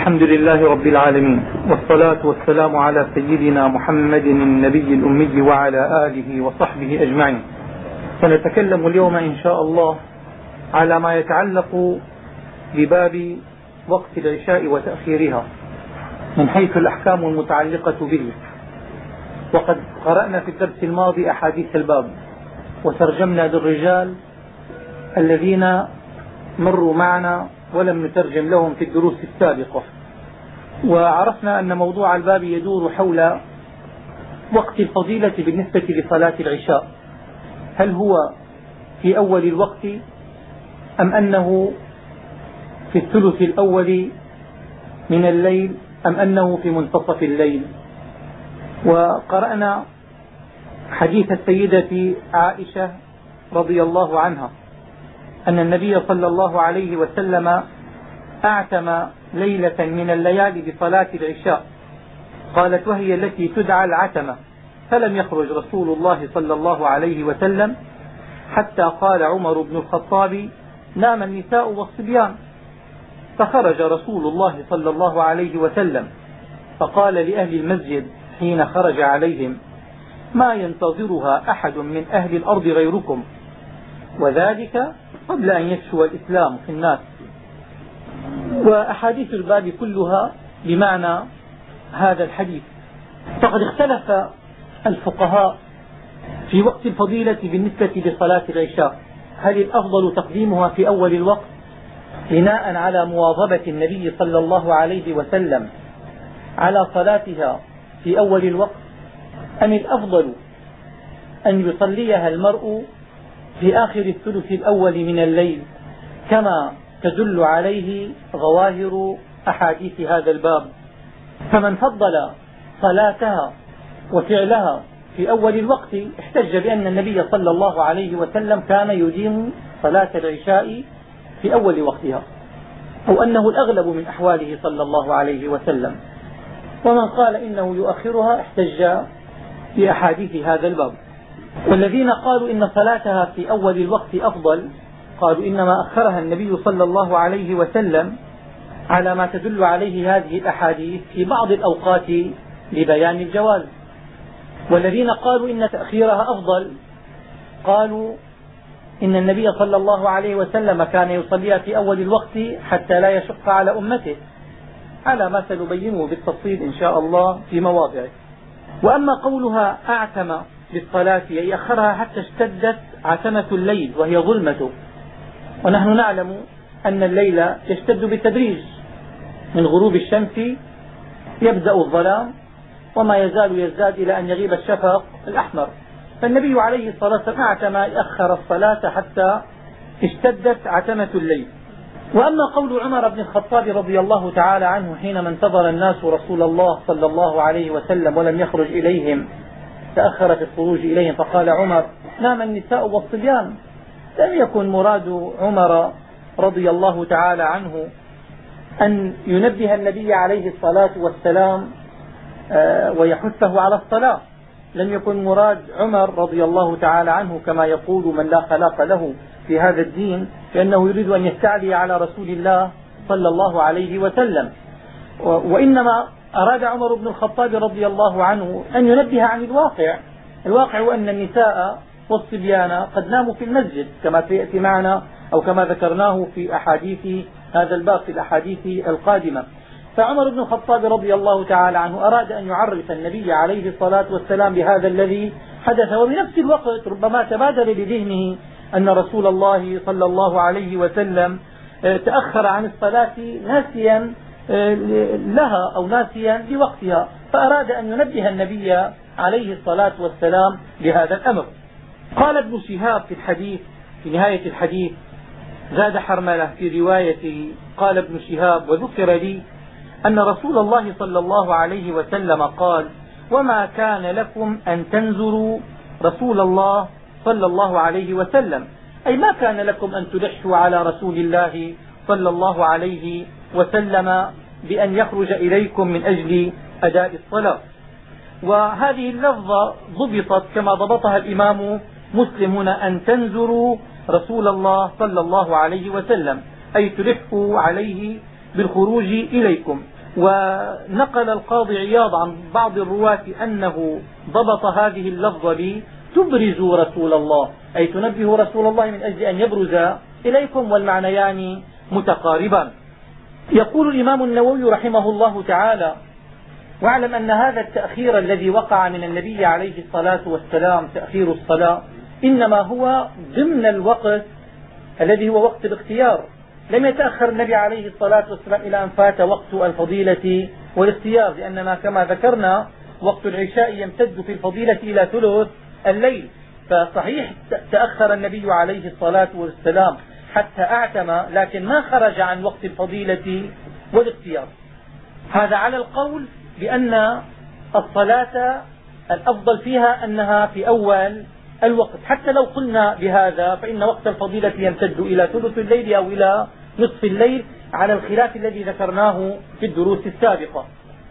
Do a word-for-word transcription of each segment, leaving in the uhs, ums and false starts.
الحمد لله رب العالمين، والصلاة والسلام على سيدنا محمد النبي الأمي وعلى آله وصحبه أجمعين. سنتكلم اليوم إن شاء الله على ما يتعلق بباب وقت العشاء وتأخيرها من حيث الأحكام المتعلقة به. وقد قرأنا في الدرس الماضي أحاديث الباب وترجمنا للرجال الذين مروا معنا ولم نترجم لهم في الدروس السابقة، وعرفنا أن موضوع الباب يدور حول وقت الفضيلة بالنسبة لصلاة العشاء، هل هو في أول الوقت أم أنه في الثلث الأول من الليل أم أنه في منتصف الليل. وقرأنا حديث السيدة عائشة رضي الله عنها أن النبي صلى الله عليه وسلم أعتم ليلة من الليالي بصلاة العشاء، قالت وهي التي تدعى العتمة، فلم يخرج رسول الله صلى الله عليه وسلم حتى قال عمر بن الخطاب نام النساء والصبيان، فخرج رسول الله صلى الله عليه وسلم فقال لأهل المسجد حين خرج عليهم ما ينتظرها أحد من أهل الأرض غيركم، وذلك قبل أن يفشو الإسلام في الناس. وأحاديث الباب كلها بمعنى هذا الحديث. فقد اختلف الفقهاء في وقت الفضيلة بالنسبة لصلاة العشاء، هل الأفضل تقديمها في أول الوقت بناء على مواظبة النبي صلى الله عليه وسلم على صلاتها في أول الوقت، أم الأفضل أن يصليها المرء في آخر الثلث الأول من الليل كما تدل عليه ظواهر أحاديث هذا الباب. فمن فضل صلاتها وفعلها في أول الوقت احتج بأن النبي صلى الله عليه وسلم كان يديم صلاة العشاء في أول وقتها، أو أنه الأغلب من أحواله صلى الله عليه وسلم. ومن قال إنه يؤخرها احتج بأحاديث هذا الباب. والذين قالوا إن صلاتها في أول الوقت أفضل قالوا إنما أخرها النبي صلى الله عليه وسلم على ما تدل عليه هذه الأحاديث في بعض الأوقات لبيان الجواز. والذين قالوا إن تأخيرها أفضل قالوا إن النبي صلى الله عليه وسلم كان يصليها في أول الوقت حتى لا يشق على أمته، على ما سنبينه بالتفصيل إن شاء الله في مواضعه. وأما قولها أعتم بالصلاة أي أخرها حتى اشتدت عتمة الليل وهي ظلمته، ونحن نعلم أن الليل يشتد بالتدريج، من غروب الشمس يبدأ الظلام وما يزال يزداد إلى أن يغيب الشفق الأحمر، فالنبي عليه الصلاة والسلام أعتم أخر الصلاة حتى اشتدت عتمة الليل. وأما قول عمر بن الخطاب رضي الله تعالى عنه حينما انتظر الناس رسول الله صلى الله عليه وسلم ولم يخرج إليهم تأخر في الخروج إليهم فقال عمر نام النساء والصبيان، لم يكن مراد عمر رضي الله تعالى عنه أن ينبه النبي عليه الصلاة والسلام ويحثه على الصلاة، لم يكن مراد عمر رضي الله تعالى عنه كما يقول من لا خلاق له في هذا الدين لأنه يريد أن يستعلي على رسول الله صلى الله عليه وسلم، وإنما أراد عمر بن الخطاب رضي الله عنه أن ينبه عن الواقع. الواقع هو أن النساء والصبيان قد ناموا في المسجد كما سيأتي معنا أو كما ذكرناه في أحاديث هذا الباب في الأحاديث القادمة. فعمر بن الخطاب رضي الله تعالى عنه أراد أن يعرف النبي عليه الصلاة والسلام بهذا الذي حدث، وبنفس الوقت ربما تبادر لذهنه أن رسول الله صلى الله عليه وسلم تأخر عن الصلاة ناسيا لها أو ناسيا لوقتها، فأراد أن ينبه النبي عليه الصلاة والسلام بهذا الأمر. قال ابن شهاب في الحديث في نهاية الحديث زاد حرملة في روايته قال ابن شهاب وذكر لي أن رسول الله صلى الله عليه وسلم قال وما كان لكم أن تنزروا رسول الله صلى الله عليه وسلم، أي ما كان لكم أن تلحوا على رسول الله صلى الله عليه وسلم بأن يخرج إليكم من أجل أداء الصلاة. وهذه اللفظة ضبطت كما ضبطها الإمام مسلم هنا أن تنزروا رسول الله صلى الله عليه وسلم، أي تلحوا عليه بالخروج إليكم. ونقل القاضي عياض عن بعض الرواة أنه ضبط هذه اللفظة ب تبرز رسول الله، أي تنبه رسول الله من أجل أن يبرز إليكم، والمعنيان متقاربان. يقول الإمام النووي رحمه الله تعالى: واعلم أن هذا التأخير الذي وقع من النبي عليه الصلاة والسلام، تأخير الصلاة، إنما هو ضمن الوقت الذي هو وقت الاختيار. لم يتأخر النبي عليه الصلاة والسلام إلى أن فات وقت الفضيلة والاختيار، لأننا كما ذكرنا وقت العشاء يمتد في الفضيلة إلى ثلث الليل، فصحيح تأخر النبي عليه الصلاة والسلام حتى أعتم، لكن ما خرج عن وقت الفضيلة والاختيار. هذا على القول بأن الصلاة الأفضل فيها أنها في أول الوقت. حتى لو قلنا بهذا فإن وقت الفضيلة يمتد إلى ثلث الليل أو إلى نصف الليل، على الخلاف الذي ذكرناه في الدروس السابقة.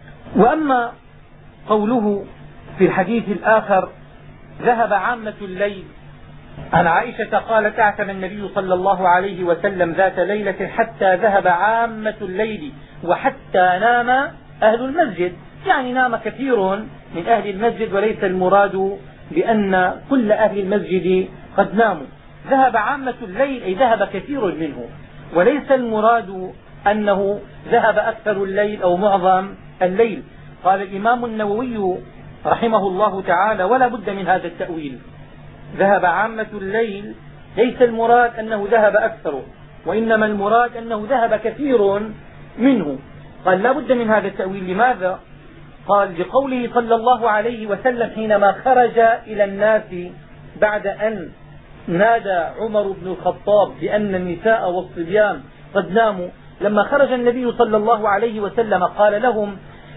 وأما قوله في الحديث الآخر: ذهب عامة الليل، عن عائشة قالت: اعتم النبي صلى الله عليه وسلم ذات ليلة حتى ذهب عامة الليل وحتى نام أهل المسجد، يعني نام كثير من أهل المسجد، وليس المراد بأن كل أهل المسجد قد ناموا. ذهب عامة الليل أي ذهب كثير منه، وليس المراد أنه ذهب أكثر الليل أو معظم الليل. قال الإمام النووي رحمه الله تعالى: ولا بد من هذا التأويل. ذهب عامة الليل ليس المراد أنه ذهب أكثره، وإنما المراد أنه ذهب كثير منه. قال: لا بد من هذا التأويل. لماذا؟ قال: لقوله صلى الله عليه وسلم حينما خرج إلى الناس بعد أن نادى عمر بن الخطاب بأن النساء والصبيان قد ناموا، لما خرج النبي صلى الله عليه وسلم قال لهم: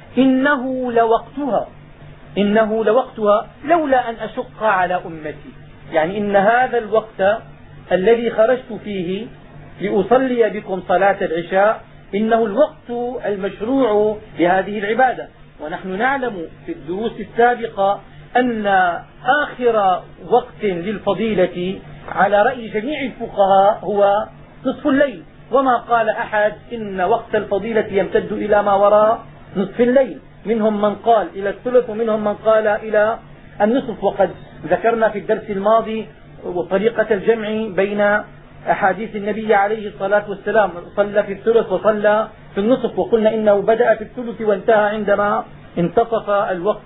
إنه لوقتها، إنه لوقتها لولا أن أشق على أمتي، يعني إن هذا الوقت الذي خرجت فيه لأصلي بكم صلاة العشاء إنه الوقت المشروع لهذه العبادة. ونحن نعلم في الدروس السابقة أن آخر وقت للفضيلة على رأي جميع الفقهاء هو نصف الليل، وما قال أحد إن وقت الفضيلة يمتد إلى ما وراء نصف الليل. منهم من قال إلى الثلث ومنهم من قال إلى النصف. وقد ذكرنا في الدرس الماضي طريقة الجمع بين أحاديث النبي عليه الصلاة والسلام، صلى في الثلث وصلى في النصف، وقلنا إنه بدأ في الثلث وانتهى عندما انتصف الوقت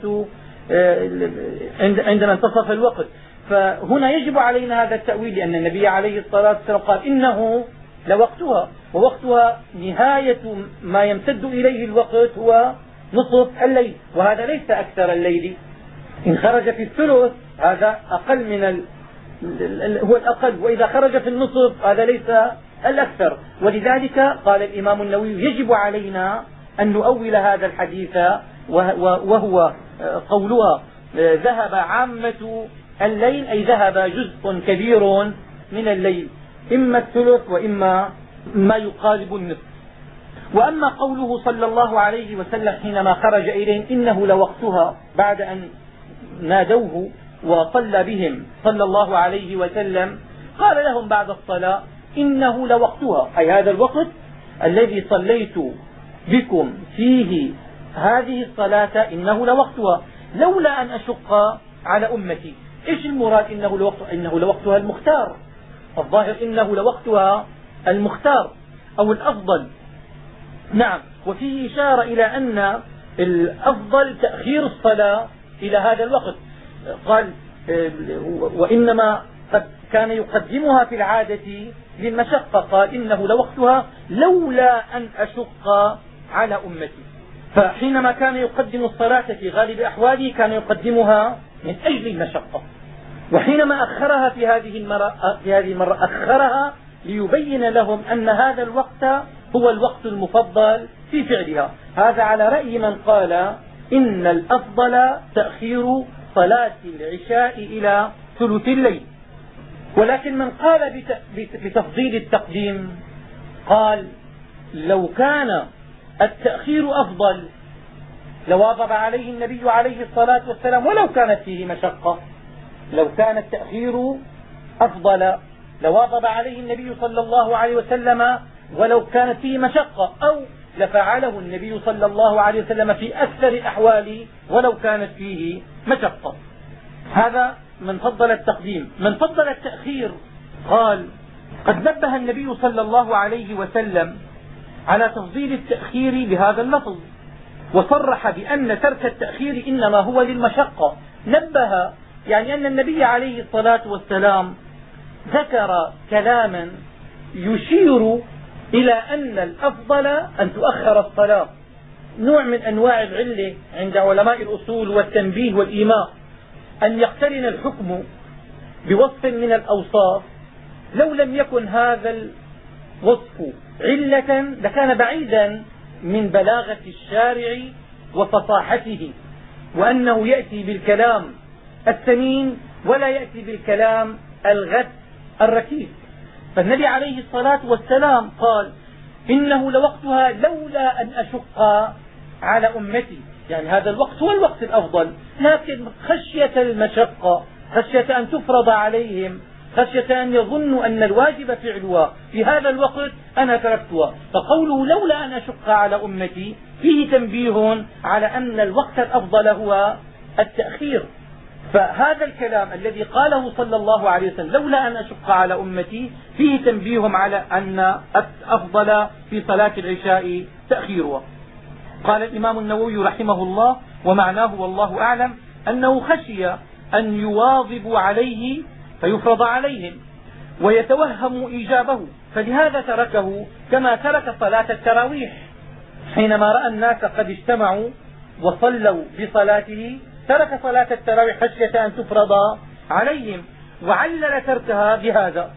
عندما انتصف الوقت. فهنا يجب علينا هذا التأويل، لأن النبي عليه الصلاة والسلام قال: إنه لوقتها، ووقتها نهاية ما يمتد إليه الوقت هو نصف الليل، وهذا ليس أكثر الليل. إن خرج في الثلث هذا أقل من ال... هو الأقل، وإذا خرج في النصف هذا ليس الأكثر. ولذلك قال الإمام النووي: يجب علينا أن نؤول هذا الحديث، وهو قولها ذهب عامة الليل أي ذهب جزء كبير من الليل، إما الثلث وإما ما يقارب النصف. وأما قوله صلى الله عليه وسلم حينما خرج إليهم: إنه لوقتها، بعد أن نادوه وصلى بهم صلى الله عليه وسلم، قال لهم بعد الصلاة: إنه لوقتها، أي هذا الوقت الذي صليت بكم فيه هذه الصلاة إنه لوقتها لولا أن أشق على أمتي. إيش المراد إنه لوقتها؟ إنه لوقتها المختار، الظاهر إنه لوقتها المختار أو الأفضل. نعم، وفيه إشارة إلى أن الأفضل تأخير الصلاة إلى هذا الوقت. قال: وإنما قد كان يقدمها في العادة للمشقة، قال: إنه لوقتها لولا أن أشق على أمتي. فحينما كان يقدم الصلاة في غالب أحواله كان يقدمها من أجل المشقة، وحينما أخرها في هذه المرة, في هذه المرة أخرها ليبين لهم أن هذا الوقت هو الوقت المفضل في فعلها. هذا على رأي من قال إن الأفضل تأخير صلاة العشاء إلى ثلث الليل. ولكن من قال بتفضيل التقديم قال: لو كان التأخير أفضل لواظب عليه النبي عليه الصلاة والسلام ولو كانت فيه مشقة. لو كان التأخير أفضل لواظب عليه النبي صلى الله عليه وسلم ولو كانت فيه مشقة، أو لفعله النبي صلى الله عليه وسلم في أكثر الأحوال ولو كانت فيه مشقة. هذا من فضل التقديم. من فضل التأخير قال: قد نبه النبي صلى الله عليه وسلم على تفضيل التأخير بهذا اللفظ، وصرح بأن ترك التأخير إنما هو للمشقة. نبه يعني أن النبي عليه الصلاة والسلام ذكر كلاما يشير إلى أن الأفضل أن تؤخر الصلاة، نوع من أنواع العلة عند علماء الأصول والتنبيه والإيماء، أن يقترن الحكم بوصف من الأوصاف. لو لم يكن هذا الوصف علة لكان بعيدا من بلاغة الشارع وفصاحته، وأنه يأتي بالكلام الثمين ولا يأتي بالكلام الغث الركيك. فالنبي عليه الصلاة والسلام قال: إنه لوقتها لولا أن أشق على أمتي، يعني هذا الوقت هو الوقت الأفضل، لكن خشية المشقة، خشية أن تفرض عليهم، خشية أن يظنوا أن الواجب فعلها في هذا الوقت أنا تركتها. فقوله لولا أن أشق على أمتي فيه تنبيه على أن الوقت الأفضل هو التأخير. فهذا الكلام الذي قاله صلى الله عليه وسلم لولا أن أشق على أمتي فيه تنبيه على أن الأفضل في صلاة العشاء تأخيرها. قال الإمام النووي رحمه الله: ومعناه والله أعلم أنه خشي أن يواظبوا عليه فيفرض عليهم ويتوهم إيجابه، فلهذا تركه كما ترك صلاة التراويح حينما رأى الناس قد اجتمعوا وصلوا بصلاته، ترك صلاة التراويح خشية أن تفرض عليهم، وعلل تركها بهذا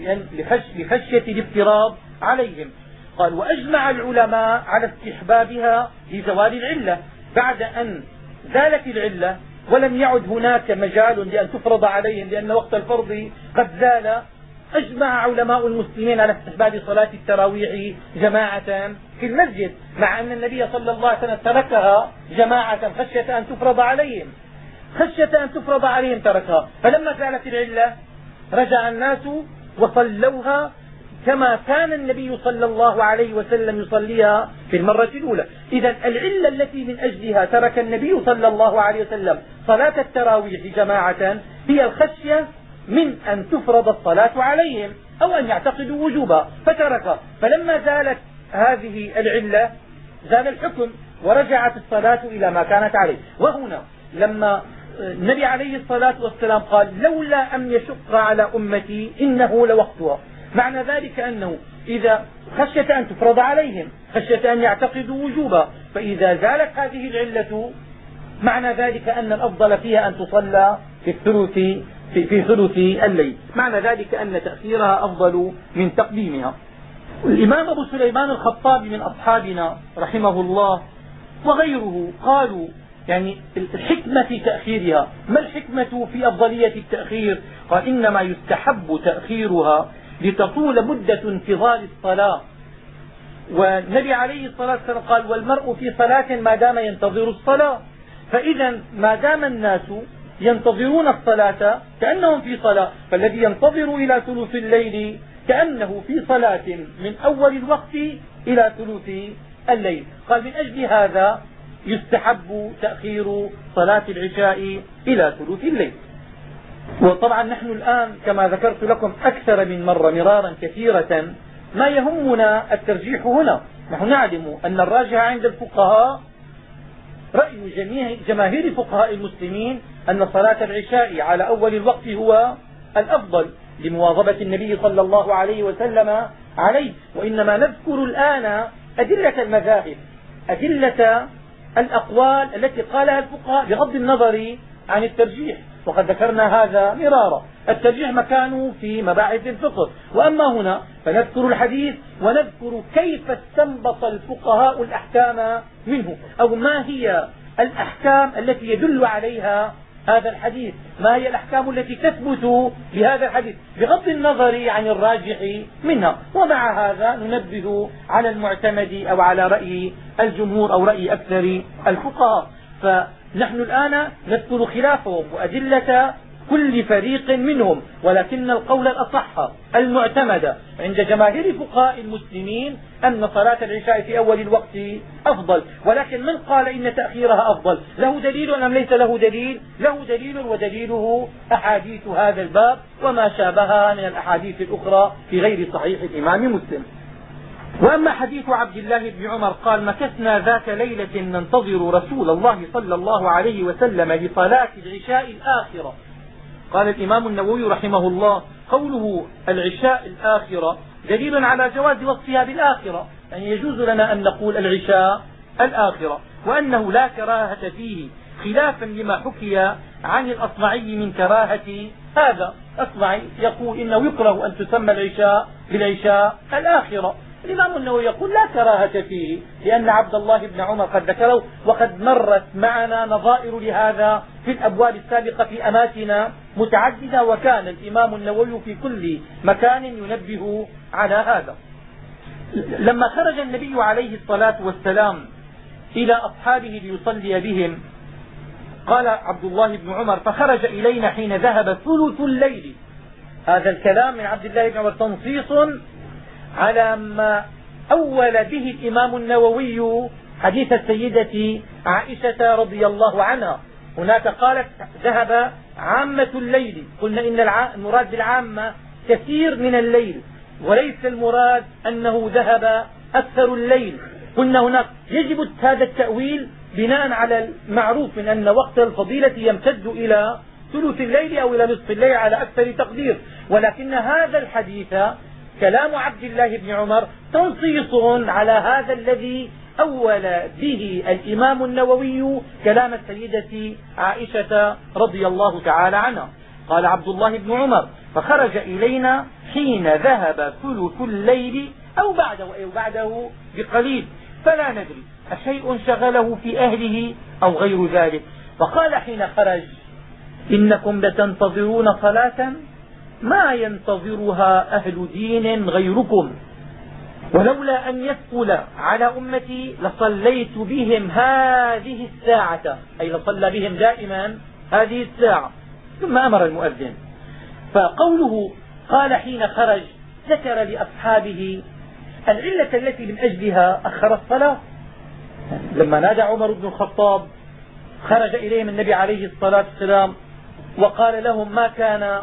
لخشية الافتراض عليهم. قال: وأجمع العلماء على استحبابها لزوال العلة. بعد أن زالت العلة ولم يعد هناك مجال لأن تفرض عليهم لأن وقت الفرض قد زال، أجمع علماء المسلمين على استحباب صلاة التراويح جماعة في المسجد، مع أن النبي صلى الله عليه وسلم تركها جماعة خشية أن تفرض عليهم، خشية أن تفرض عليهم تركها. فلما زالت العلة رجع الناس وصلوها كما كان النبي صلى الله عليه وسلم يصليها في المرة الأولى. إذا العلة التي من أجلها ترك النبي صلى الله عليه وسلم صلاة التراويح جماعة هي الخشية من أن تفرض الصلاة عليهم أو أن يعتقدوا وجوبها فترك. فلما زالت هذه العلة زال الحكم ورجعت الصلاة إلى ما كانت عليه. وهنا لما النبي عليه الصلاة والسلام قال: لولا أن يشق على أمتي إنه لوقتها، معنى ذلك أنه إذا خشية أن تفرض عليهم، خشية أن يعتقدوا وجوبها، فإذا زالت هذه العلة معنى ذلك أن الأفضل فيها أن تصلى في الثلث في, في ثلث الليل، معنى ذلك أن تأخيرها أفضل من تقديمها. الإمام أبو سليمان الخطابي من أصحابنا رحمه الله وغيره قالوا يعني الحكمة في تأخيرها. ما الحكمة في أفضلية التأخير؟ قال: إنما يستحب تأخيرها لتطول مدة انتظار الصلاة. والنبي عليه الصلاة والسلام قال: والمرء في صلاة ما دام ينتظر الصلاة. فإذا ما دام الناس ينتظرون الصلاة كأنهم في صلاة، فالذي ينتظر إلى ثلث الليل كأنه في صلاة من أول الوقت إلى ثلث الليل. قال: من أجل هذا يستحب تأخير صلاة العشاء إلى ثلث الليل. وطبعا نحن الآن كما ذكرت لكم أكثر من مرة مرارا كثيرة ما يهمنا الترجيح هنا. نحن نعلم أن الراجح عند الفقهاء رأي جميع جماهير فقهاء المسلمين أن صلاة العشاء على أول الوقت هو الأفضل لمواظبة النبي صلى الله عليه وسلم عليه. وإنما نذكر الآن أدلة المذاهب، أدلة الأقوال التي قالها الفقهاء بغض النظر عن الترجيح، وقد ذكرنا هذا مرارا. الترجيح مكانه في مباحث الفقه، وأما هنا فنذكر الحديث ونذكر كيف استنبط الفقهاء الأحكام منه، أو ما هي الأحكام التي يدل عليها هذا الحديث، ما هي الأحكام التي تثبت بهذا الحديث بغض النظر عن الراجح منها. ومع هذا ننبه على المعتمد أو على رأي الجمهور أو رأي أكثر الفقهاء. فنحن الآن نذكر خلافهم وأدلة كل فريق منهم، ولكن القول الأصح المعتمد عند جماهير فقهاء المسلمين أن صلاة العشاء في أول الوقت أفضل. ولكن من قال إن تأخيرها أفضل؟ له دليل أم ليس له دليل؟ له دليل، ودليله أحاديث هذا الباب وما شابهها من الأحاديث الأخرى في غير صحيح الإمام مسلم. وأما حديث عبد الله بن عمر قال: مكثنا ذات ليلة ننتظر رسول الله صلى الله عليه وسلم لصلاة العشاء الآخرة. قال الإمام النووي رحمه الله: قوله العشاء الآخرة دليل على جواز وصفها بالآخرة، يعني يجوز لنا أن نقول العشاء الآخرة، وأنه لا كراهة فيه، خلافا لما حكي عن الأصمعي من كراهة هذا. الأصمعي يقول إنه يكره أن تسمى العشاء بالعشاء الآخرة. الإمام النووي يقول لا كراهة فيه، لأن عبد الله بن عمر قد ذكره، وقد مرت معنا نظائر لهذا في الأبواب السابقة في أماكن متعددة، وكان الإمام النووي في كل مكان ينبه على هذا. لما خرج النبي عليه الصلاة والسلام إلى أصحابه ليصلي بهم، قال عبد الله بن عمر: فخرج إلينا حين ذهب ثلث الليل. هذا الكلام من عبد الله بن عمر تنصيص على ما أول به الإمام النووي حديث السيدة عائشة رضي الله عنها. هناك قالت ذهب عامة الليل، قلنا إن المراد بالعامة كثير من الليل، وليس المراد أنه ذهب أكثر الليل. قلنا هناك يجب هذا التأويل بناء على المعروف من أن وقت الفضيلة يمتد إلى ثلث الليل أو إلى نصف الليل على أكثر تقدير، ولكن هذا الحديث كلام عبد الله بن عمر تنصيص على هذا الذي أول به الإمام النووي كلام السيدة عائشة رضي الله تعالى عنها. قال عبد الله بن عمر: فخرج إلينا حين ذهب ثلث الليل أو بعده, أو بعده بقليل، فلا ندري أشيء شغله في أهله أو غير ذلك. فقال حين خرج: إنكم لتنتظرون صلاة ما ينتظرها أهل دين غيركم، ولولا أن يثقل على أمتي لصليت بهم هذه الساعة، أي لصلى بهم دائما هذه الساعة. ثم أمر المؤذن. فقوله قال حين خرج ذكر لأصحابه العلة التي من أجلها أخر الصلاة. لما نادى عمر بن الخطاب خرج إليهم النبي عليه الصلاة والسلام وقال لهم: ما كان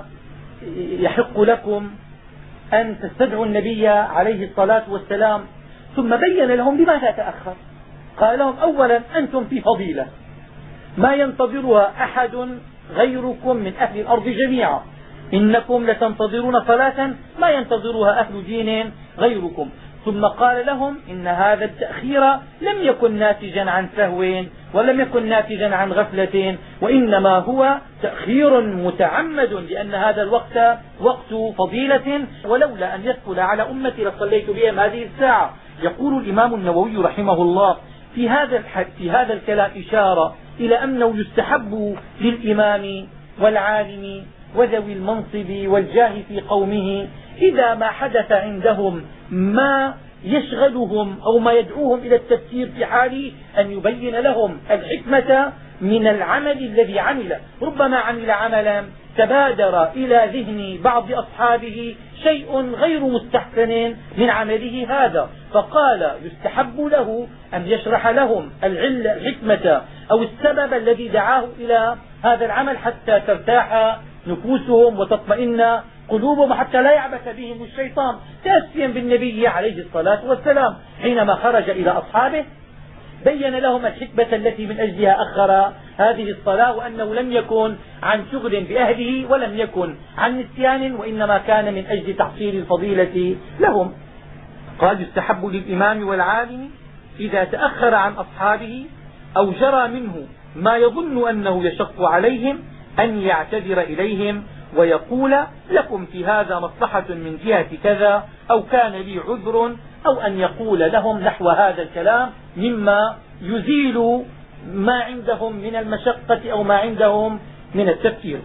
يحق لكم أن تستدعوا النبي عليه الصلاة والسلام. ثم بين لهم لماذا تأخر. قال لهم: أولا أنتم في فضيلة ما ينتظرها أحد غيركم من أهل الأرض جميعا، إنكم لتنتظرون صلاة ما ينتظرها أهل دين غيركم. ثم قال لهم: إن هذا التأخير لم يكن ناتجا عن سهو ولم يكن ناتجا عن غفلة، وإنما هو تأخير متعمد، لأن هذا الوقت وقت فضيلة، ولولا أن يثقل على أمتي لصليت بهم هذه الساعة. يقول الإمام النووي رحمه الله في هذا في هذا الكلام إشارة إلى أنه يستحب للإمام والعالم وذوي المنصب والجاه في قومه إذا ما حدث عندهم ما يشغلهم أو ما يدعوهم إلى التفكير في حاله أن يبين لهم الحكمة من العمل الذي عمل. ربما عمل عملا تبادر إلى ذهن بعض أصحابه شيء غير مستحسن من عمله هذا، فقال يستحب له أن يشرح لهم العلة الحكمة أو السبب الذي دعاه إلى هذا العمل حتى ترتاح نفوسهم وتطمئن قلوبهم، حتى لا يعبث بهم الشيطان، تأسيا بالنبي عليه الصلاة والسلام. حينما خرج إلى أصحابه بين لهم الحكمة التي من أجلها أخر هذه الصلاة، وأنه لم يكن عن شغل بأهله ولم يكن عن نسيان، وإنما كان من أجل تحصيل الفضيلة لهم. قال: يستحب للإمام والعالم إذا تأخر عن أصحابه أو جرى منه ما يظن أنه يشق عليهم أن يعتذر إليهم ويقول: لكم في هذا مصلحة من جهة كذا، أو كان لي عذر، أو أن يقول لهم نحو هذا الكلام مما يزيل ما عندهم من المشقة أو ما عندهم من التفكير.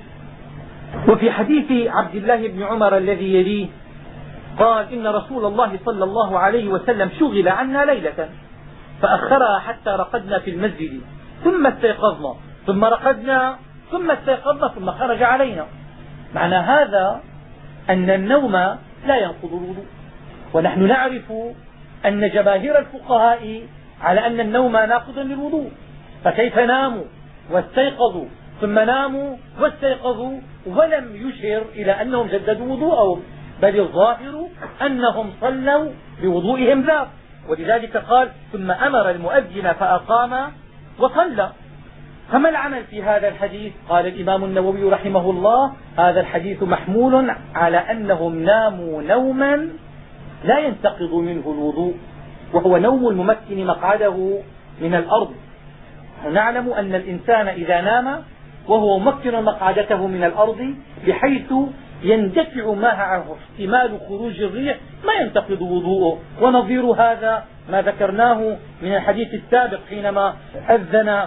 وفي حديث عبد الله بن عمر الذي يليه قال: إن رسول الله صلى الله عليه وسلم شغل عنا ليلة فأخرها حتى رقدنا في المسجد ثم استيقظنا ثم رقدنا ثم استيقظنا ثم خرج علينا. معنى هذا أن النوم لا ينقض الوضوء، ونحن نعرف أن جماهير الفقهاء على أن النوم ناقض للوضوء، فكيف ناموا واستيقظوا ثم ناموا واستيقظوا ولم يشر إلى أنهم جددوا وضوءهم، بل الظاهر أنهم صلوا بوضوئهم ذاك. ولذلك قال ثم أمر المؤذن فأقام وصلى. فما العمل في هذا الحديث؟ قال الإمام النووي رحمه الله هذا الحديث محمول على أنهم ناموا نوما لا ينتقض منه الوضوء، وهو نوم الممكن مقعده من الأرض. نعلم أن الإنسان إذا نام وهو ممكن مقعدته من الأرض بحيث يندفع معه احتمال خروج الريح ما ينتقض وضوءه، ونظير هذا ما ذكرناه من الحديث السابق حينما أذن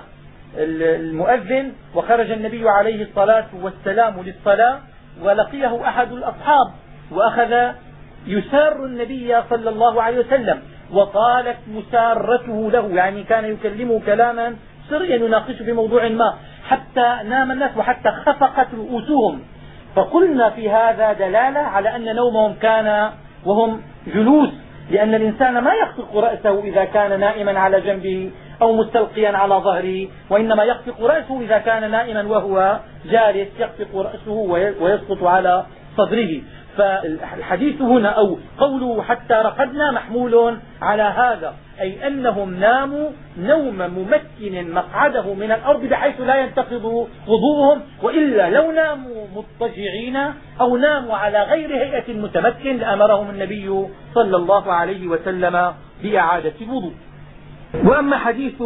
المؤذن وخرج النبي عليه الصلاة والسلام للصلاة ولقيه أحد الأصحاب وأخذ يسار النبي صلى الله عليه وسلم، وطالت مسارته له، يعني كان يكلمه كلاما سريا يناقشه في موضوع ما حتى نام الناس وحتى خفقت رؤوسهم. فقلنا في هذا دلالة على أن نومهم كان وهم جلوس، لأن الإنسان ما يخفق رأسه إذا كان نائما على جنبه أو مستلقيا على ظهره، وإنما يخفق رأسه إذا كان نائما وهو جالس يخفق رأسه ويسقط على صدره. فالحديث هنا أو قوله حتى رقدنا محمول على هذا، أي أنهم ناموا نوم ممكن مقعده من الأرض بحيث لا ينتقض وضوءهم، وإلا لو ناموا مضطجعين أو ناموا على غير هيئة المتمكن لأمرهم النبي صلى الله عليه وسلم بإعادة الوضوء. وأما حديث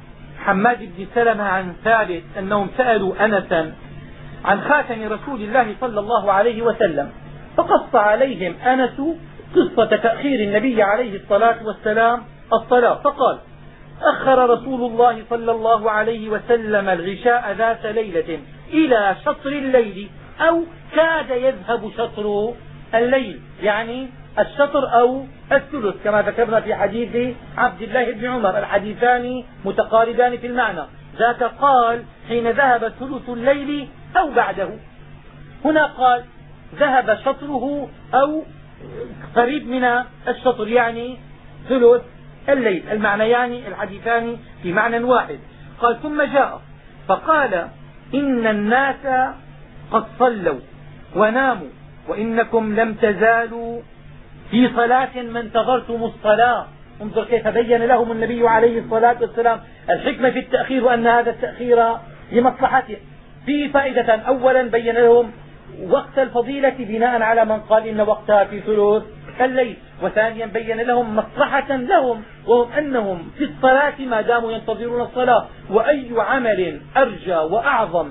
حماد بن سلمة عن ثابت أنهم سألوا أنسا عن خاتم رسول الله صلى الله عليه وسلم، فقص عليهم أنس قصة تأخير النبي عليه الصلاة والسلام الصلاة، فقال أخر رسول الله صلى الله عليه وسلم العشاء ذات ليلة إلى شطر الليل أو كاد يذهب شطر الليل، يعني الشطر أو الثلث كما ذكرنا في حديث عبد الله بن عمر، الحديثان متقاربان في المعنى. ذاك قال حين ذهب ثلث الليل أو بعده، هنا قال ذهب شطره أو قريب من الشطر يعني ثلث الليل، المعنيان الحديثان في معنى واحد. قال ثم جاء فقال إن الناس قد صلوا وناموا وإنكم لم تزالوا في صلاة ما انتظرتم الصلاة. انظر كيف بين لهم النبي عليه الصلاة والسلام الحكمة في التأخير وأن هذا التأخير لمصلحته. في فائدة، أولا بين لهم وقت الفضيلة بناء على من قال إن وقتها في ثلث الليل، وثانيا بين لهم مصلحة لهم وهم أنهم في الصلاة ما داموا ينتظرون الصلاة، وأي عمل أرجى وأعظم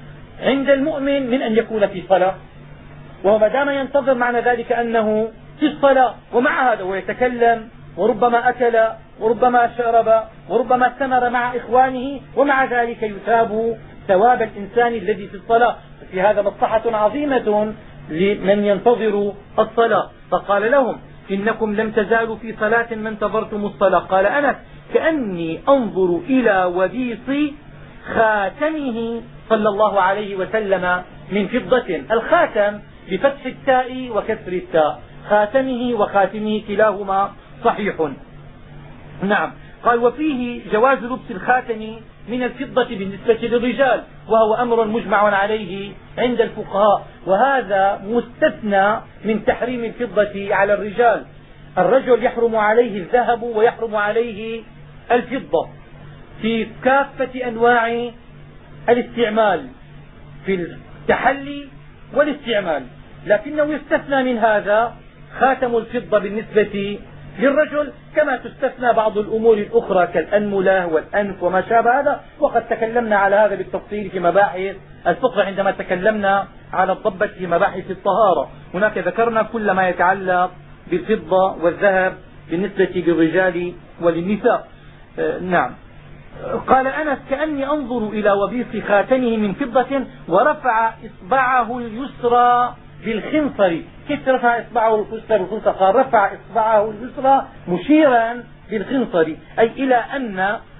عند المؤمن من أن يكون في صلاة، وهو ما دام ينتظر معنى ذلك أنه في الصلاة. ومع هذا ويتكلم وربما أكل وربما شرب وربما استمر مع إخوانه، ومع ذلك يثاب ثواب الإنسان الذي في الصلاة. في هذا مصلحة عظيمة لمن ينتظر الصلاة. فقال لهم إنكم لم تزالوا في صلاة ما انتظرتم الصلاة. قال أنس كأني أنظر إلى وبيص خاتمه صلى الله عليه وسلم من فضة. الخاتم بفتح التاء وكسر التاء، خاتمه وخاتمه كلاهما صحيح. نعم. قال وفيه جواز لبس الخاتم من الفضة بالنسبة للرجال، وهو أمر مجمع عليه عند الفقهاء، وهذا مستثنى من تحريم الفضة على الرجال. الرجل يحرم عليه الذهب ويحرم عليه الفضة في كافة أنواع الاستعمال، في التحلي والاستعمال، لكنه يستثنى من هذا خاتم الفضة بالنسبة للرجل، كما تستثنى بعض الأمور الأخرى كالأنملة والأنف وما شابه هذا. وقد تكلمنا على هذا بالتفصيل في مباحث الفقه عندما تكلمنا على الضبة في مباحث الطهارة. هناك ذكرنا كل ما يتعلق بالفضة والذهب بالنسبة للرجال وللنساء. آه نعم. قال أنس كأني أنظر إلى وبيص خاتمه من فضة ورفع إصبعه اليسرى بالخنصر. كيف رفع إصبعه اليسرى؟ قال رفع إصبعه اليسرى مشيرا بالخنصر، أي إلى أن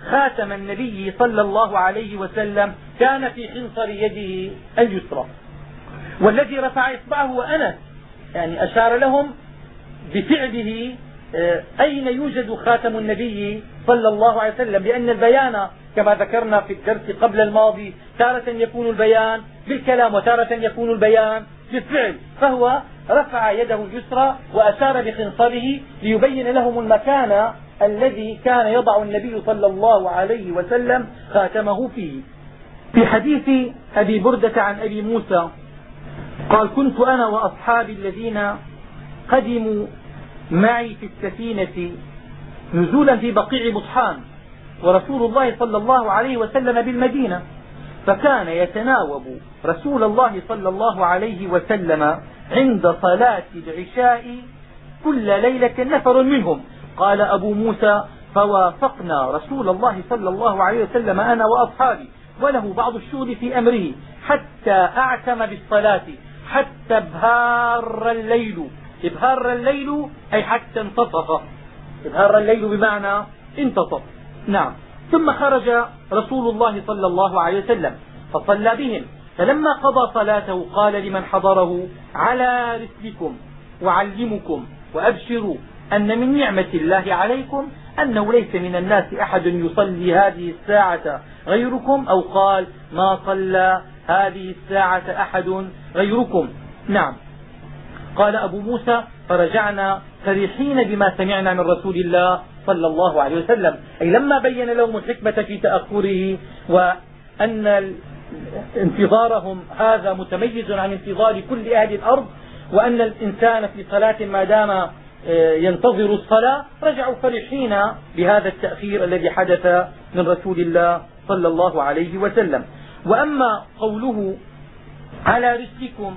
خاتم النبي صلى الله عليه وسلم كان في خنصر يده اليسرى، والذي رفع إصبعه هو أنس، يعني أشار لهم بفعله أين يوجد خاتم النبي صلى الله عليه وسلم، لأن البيان كما ذكرنا في الدرس قبل الماضي تارة يكون البيان بالكلام وتارة يكون البيان بالفعل، فهو رفع يده اليسرى وأشار بخنصره ليبين لهم المكان الذي كان يضع النبي صلى الله عليه وسلم خاتمه فيه. في حديث أبي بردة عن أبي موسى قال: كنت أنا وأصحابي الذين قدموا معي في السفينة نزولا في بقيع بطحان، ورسول الله صلى الله عليه وسلم بالمدينة، فكان يتناوب رسول الله صلى الله عليه وسلم عند صلاة العشاء كل ليلة نفر منهم. قال أبو موسى: فوافقنا رسول الله صلى الله عليه وسلم أنا وأصحابي، وله بعض الشغل في أمره، حتى أعتم بالصلاة حتى ابهار الليل. ابهار الليل أي حتى انتصف، ابهار الليل بمعنى انتصف. نعم. ثم خرج رسول الله صلى الله عليه وسلم فصلى بهم، فلما قضى صلاته قال لمن حضره: على رسلكم وعلمكم وأبشروا أن من نعمة الله عليكم أنه ليس من الناس أحد يصلي هذه الساعة غيركم، أو قال: ما صلى هذه الساعة أحد غيركم. نعم. قال أبو موسى: فرجعنا فرحين بما سمعنا من رسول الله صلى الله عليه وسلم، أي لما بين لهم الحكمة في تأخره وأن انتظارهم هذا متميز عن انتظار كل أهل الأرض، وأن الإنسان في صلاة ما دام ينتظر الصلاة، رجعوا فرحين بهذا التأخير الذي حدث من رسول الله صلى الله عليه وسلم. وأما قوله: على رسلكم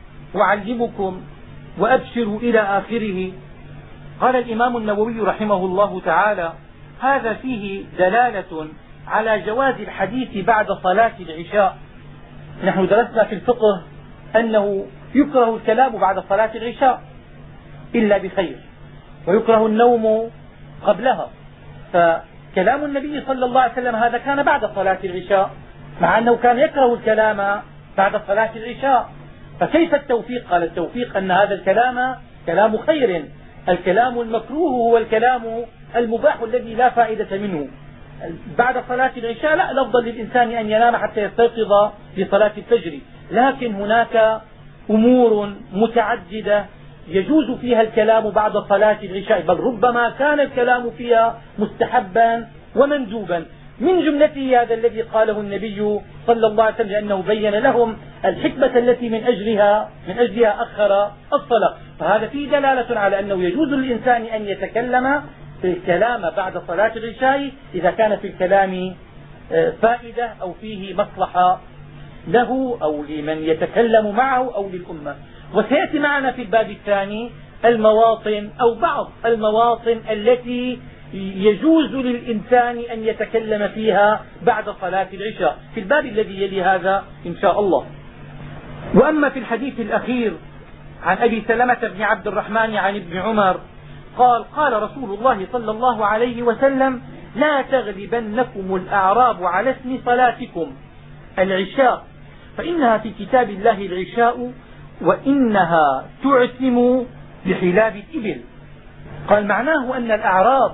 وعلمكم وأبشروا إلى آخره، قال الإمام النووي رحمه الله تعالى: هذا فيه دلالة على جواز الحديث بعد صلاة العشاء. نحن درسنا في الفقه أنه يكره الكلام بعد صلاة العشاء إلا بخير، ويكره النوم قبلها، فكلام النبي صلى الله عليه وسلم هذا كان بعد صلاة العشاء، مع أنه كان يكره الكلام بعد صلاة العشاء، فكيف التوفيق؟ قال: التوفيق أن هذا الكلام كلام خير، الكلام المكروه هو الكلام المباح الذي لا فائدة منه. بعد صلاة العشاء لا، الأفضل للإنسان أن ينام حتى يستيقظ لصلاة الفجر، لكن هناك أمور متعددة يجوز فيها الكلام بعد صلاة العشاء، بل ربما كان الكلام فيها مستحبا ومندوبا، من جملته هذا الذي قاله النبي صلى الله عليه وسلم، لأنه بين لهم الحكمة التي من أجلها من أجلها أخر الصلاة. فهذا فيه دلالة على أنه يجوز للإنسان أن يتكلم في الكلام بعد صلاة العشاء إذا كان في الكلام فائدة أو فيه مصلحة له أو لمن يتكلم معه أو للأمة. وسيأتي معنا في الباب الثاني المواطن أو بعض المواطن التي يجوز للإنسان أن يتكلم فيها بعد صلاة العشاء في الباب الذي يلي هذا إن شاء الله. وأما في الحديث الأخير عن أبي سلمة بن عبد الرحمن عن ابن عمر قال: قال رسول الله صلى الله عليه وسلم: لا تغلبنكم الأعراب على اسم صلاتكم العشاء، فإنها في كتاب الله العشاء، وإنها تعتم بحلاب الإبل. قال: معناه أن الأعراب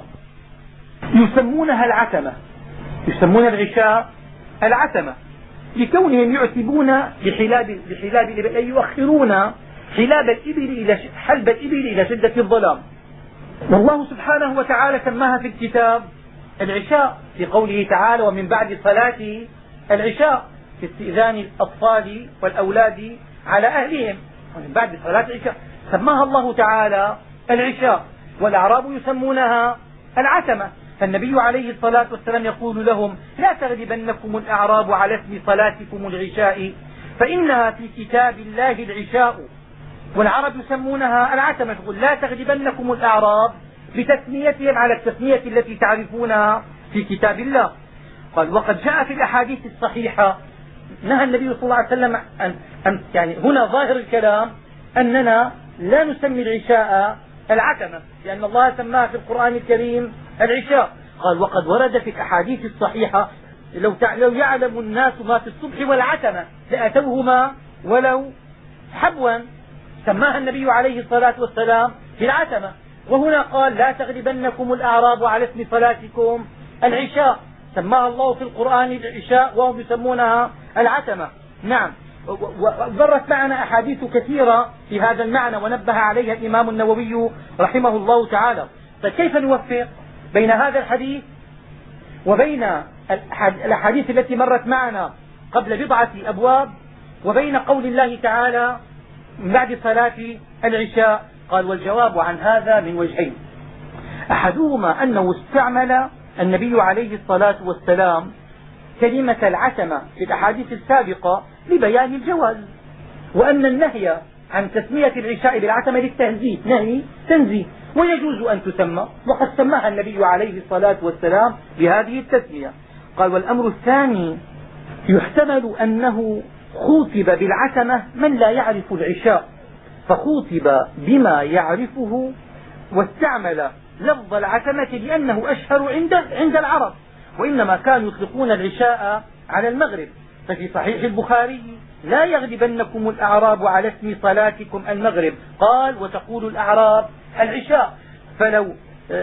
يسمونها العتمة، يسمون العشاء العتمة لكونهم يعتبون بحلاب بحلاب الإبل، أي يؤخرون حلاب الإبل إلى حلب الإبل إلى شدة الظلام. والله سبحانه وتعالى سماها في الكتاب العشاء في قوله تعالى: ومن بعد صلاة العشاء، في استئذان الأطفال والأولاد على أهلهم، ومن بعد صلاة العشاء سماها الله تعالى العشاء، والأعراب يسمونها العتمة. فالنبي عليه الصلاة والسلام يقول لهم: لا تغلبنكم الأعراب على اسم صلاتكم العشاء، فإنها في كتاب الله العشاء، والعرب يسمونها العتمة. يقول: لا تغلبنكم الأعراب بتسميتهم على التسمية التي تعرفونها في كتاب الله. قال: وقد جاء في الأحاديث الصحيحة نهى النبي صلى الله عليه وسلم أن أن يعني هنا ظاهر الكلام أننا لا نسمي العشاء العتمة، لأن الله سماها في القرآن الكريم العشاء. قال وقد ورد في الأحاديث الصحيحة لو لو يعلم الناس ما في الصبح والعتمة لأتوهما ولو حبوا، سماها النبي عليه الصلاة والسلام في العتمة. وهنا قال لا تغلبنكم الأعراب على اسم صلاتكم العشاء، سماها الله في القرآن العشاء وهم يسمونها العتمة. نعم، ومرت معنا أحاديث كثيرة في هذا المعنى ونبه عليها الإمام النووي رحمه الله تعالى. فكيف نوفق بين هذا الحديث وبين الأحاديث التي مرت معنا قبل بضعة أبواب وبين قول الله تعالى من بعد صلاة العشاء؟ قال والجواب عن هذا من وجهين. أحدهما أنه استعمل النبي عليه الصلاة والسلام كلمة العتمة في الأحاديث السابقة لبيان الجواز، وأن النهي عن تسمية العشاء بالعتمة للتهذيب نهي تنزيه، ويجوز أن تسمى، وقد سماها النبي عليه الصلاة والسلام بهذه التسمية. قال والأمر الثاني يحتمل أنه خوطب بالعتمة من لا يعرف العشاء، فخوطب بما يعرفه واستعمل لفظ العتمة لأنه أشهر عند عند العرب، وإنما كانوا يطلقون العشاء على المغرب. ففي صحيح البخاري لا يغلبنكم الأعراب على اسم صلاتكم المغرب، قال وتقول الأعراب العشاء. فلو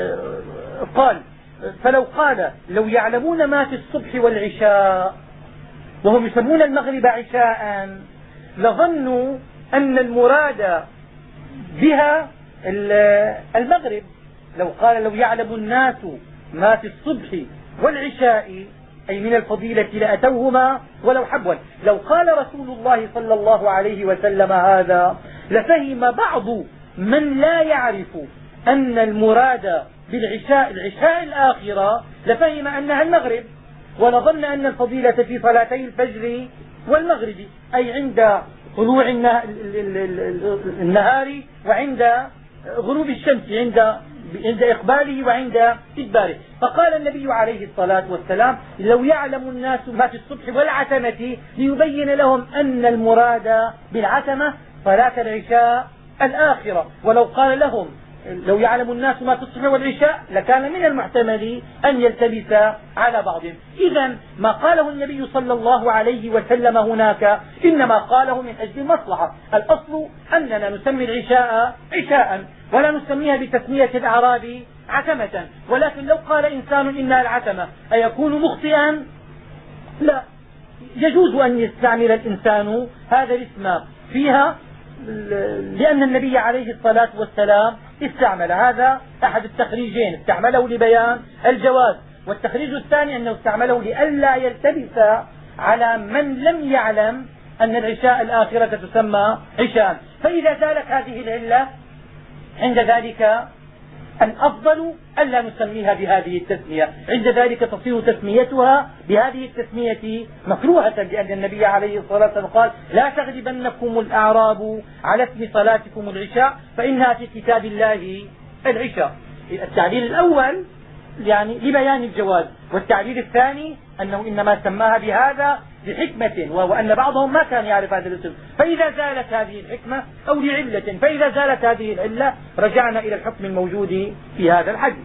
قال فلو قال لو يعلمون ما في الصبح والعشاء وهم يسمون المغرب عشاء لظنوا أن المراد بها المغرب. لو قال لو يعلم الناس ما في الصبح والعشاء أي من الفضيلة لأتوهما ولو حبوا. لو قال رسول الله صلى الله عليه وسلم هذا لفهم بعض من لا يعرف أن المراد بالعشاء العشاء الآخرة لفهم أنها المغرب، ولظن أن الفضيلة في صلاتي الفجر والمغرب أي عند طلوع النهار وعند غروب الشمس، عند عند إقباله وعند إدباره. فقال النبي عليه الصلاة والسلام لو يعلم الناس ما في الصبح والعتمة ليبين لهم أن المراد بالعتمة صلاة العشاء الآخرة. ولو قال لهم لو يعلم الناس ما في الصبح والعشاء لكان من المحتمل أن يلتبس على بعضهم. إذا ما قاله النبي صلى الله عليه وسلم هناك إنما قاله من أجل المصلحة. الأصل أننا نسمي العشاء عشاء ولا نسميها بتسمية الأعراب عتمة. ولكن لو قال إنسان إنها العتمة أيكون مخطئا؟ لا، يجوز أن يستعمل الإنسان هذا الاسم فيها لأن النبي عليه الصلاة والسلام استعمل هذا. أحد التخريجين استعمله لبيان الجواز، والتخريج الثاني أنه استعمله لئلا يلتبس على من لم يعلم أن العشاء الآخرة تسمى عشاء. فإذا زالت هذه العلة عند ذلك الأفضل ألا نسميها بهذه التسمية، عند ذلك تصير تسميتها بهذه التسمية مكروهة، لأن النبي عليه الصلاة والسلام قال لا تغلبنكم الأعراب على اسم صلاتكم العشاء فإنها في كتاب الله العشاء. التعليل الأول يعني لبيان الجواز، والتعليل الثاني أنه إنما سماها بهذا لحكمة وأن بعضهم ما كان يعرف هذا الاسم. فإذا زالت هذه الحكمة أو لعلة فإذا زالت هذه العلة رجعنا إلى الحكم الموجود في هذا الحديث.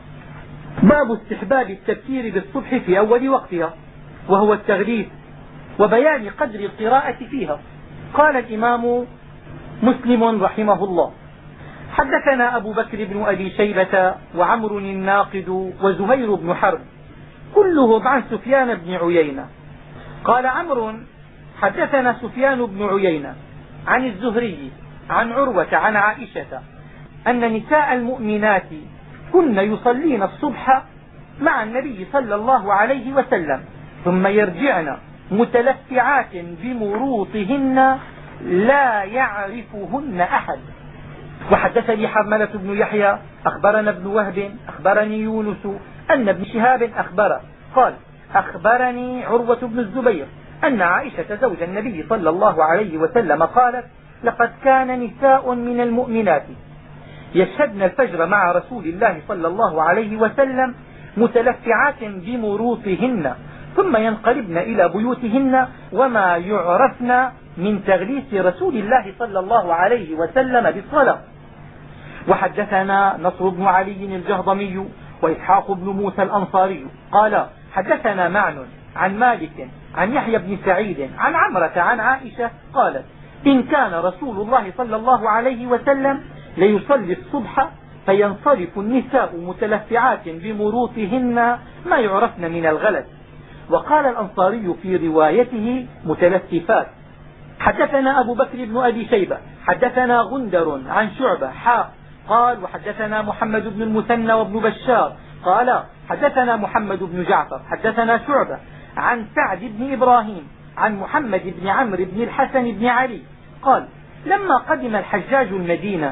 باب استحباب التبكير بالصبح في أول وقتها وهو التغليف وبيان قدر القراءة فيها. قال الإمام مسلم رحمه الله حدثنا أبو بكر بن أبي شيبة وعمر الناقد وزهير بن حرب كلهم عن سفيان بن عيينة. قال عمرو حدثنا سفيان بن عيينة عن الزهري عن عروة عن عائشة أن نساء المؤمنات كن يصلين الصبح مع النبي صلى الله عليه وسلم ثم يرجعن متلفعات بمروطهن لا يعرفهن أحد. وحدثني حرملة بن يحيى أخبرنا ابن وهب أخبرني يونس أن ابن شهاب أخبره قال أخبرني عروة بن الزبير أن عائشة زوج النبي صلى الله عليه وسلم قالت لقد كان نساء من المؤمنات يشهدن الفجر مع رسول الله صلى الله عليه وسلم متلفعات بمروطهن ثم ينقلبن إلى بيوتهن وما يعرفن من تغليس رسول الله صلى الله عليه وسلم بالصلاة. وحدثنا نصر بن علي الجهضمي وإسحاق بن موسى الأنصاري قال حدثنا معن عن مالك عن يحيى بن سعيد عن عمرة عن عائشة قالت إن كان رسول الله صلى الله عليه وسلم ليصلي الصبح فينصرف النساء متلفعات بمروطهن ما يعرفن من الغلس. وقال الأنصاري في روايته متلففات. حدثنا أبو بكر بن أبي شيبة حدثنا غندر عن شعبة حاء قال وحدثنا محمد بن المثنى وابن بشار قال حدثنا محمد بن جعفر حدثنا شعبة عن سعد بن إبراهيم عن محمد بن عمرو بن الحسن بن علي قال لما قدم الحجاج المدينة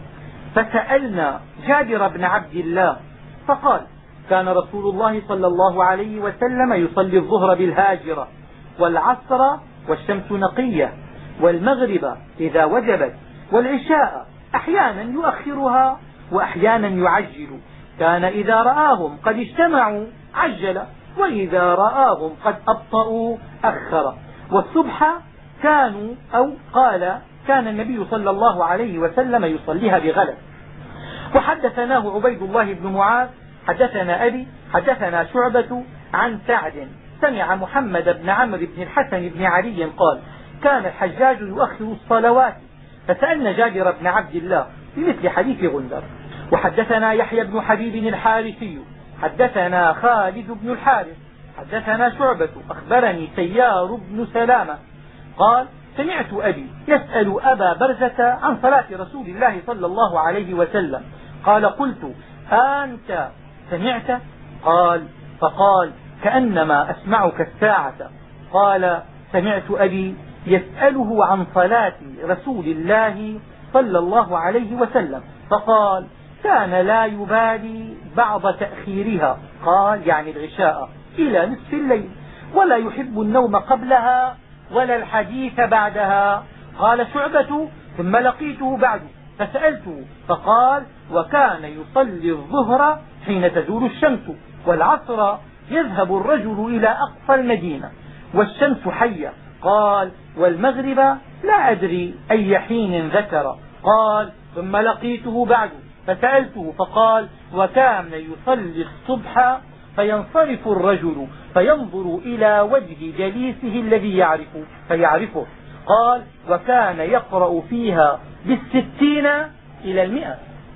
فسألنا جابر بن عبد الله فقال كان رسول الله صلى الله عليه وسلم يصلي الظهر بالهاجرة والعصر والشمس نقية والمغرب إذا وجبت والعشاء أحيانا يؤخرها وأحيانا يعجل. كان إذا رآهم قد اجتمعوا عجل وإذا رآهم قد أبطأوا أخر. والصبح كانوا أو قال كان النبي صلى الله عليه وسلم يصليها بغلس. وحدثناه عبيد الله بن معاذ حدثنا أبي حدثنا شعبة عن سعد سمع محمد بن عمرو بن الحسن بن علي قال كان الحجاج يؤخر الصلوات فسألنا جابر بن عبد الله بمثل حديث غندر. وحدثنا يحيى بن حبيب الحارثي حدثنا خالد بن الحارث حدثنا شعبة أخبرني سيار بن سلامة قال سمعت أبي يسأل أبا برزة عن صلاة رسول الله صلى الله عليه وسلم قال قلت أنت سمعت؟ قال فقال كأنما أسمعك الساعة. قال سمعت أبي يسأله عن صلاة رسول الله صلى الله عليه وسلم فقال كان لا يبالي بعض تأخيرها قال يعني العشاء إلى نصف الليل ولا يحب النوم قبلها ولا الحديث بعدها. قال شعبة ثم لقيته بعد فسألته فقال وكان يصلي الظهر حين تزول الشمس والعصر يذهب الرجل إلى أقصى المدينة والشمس حية. قال والمغرب لا أدري أي حين ذكر. قال ثم لقيته بعد فسألته فقال وكان يصلي الصبح فينصرف الرجل فينظر إلى وجه جليسه الذي يعرفه فيعرفه. قال وكان يقرأ فيها بالستين إلى المئة.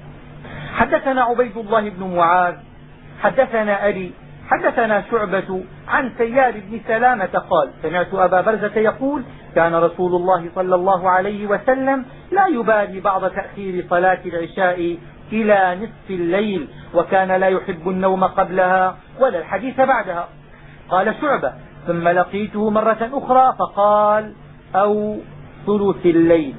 حدثنا عبيد الله بن معاذ حدثنا أبي حدثنا شعبة عن سيار بن سلامة قال سمعت أبا برزة يقول كان رسول الله صلى الله عليه وسلم لا يبالي بعض تأخير صلاة العشاء إلى نصف الليل وكان لا يحب النوم قبلها ولا الحديث بعدها. قال شعبة ثم لقيته مرة أخرى فقال أو ثلث الليل.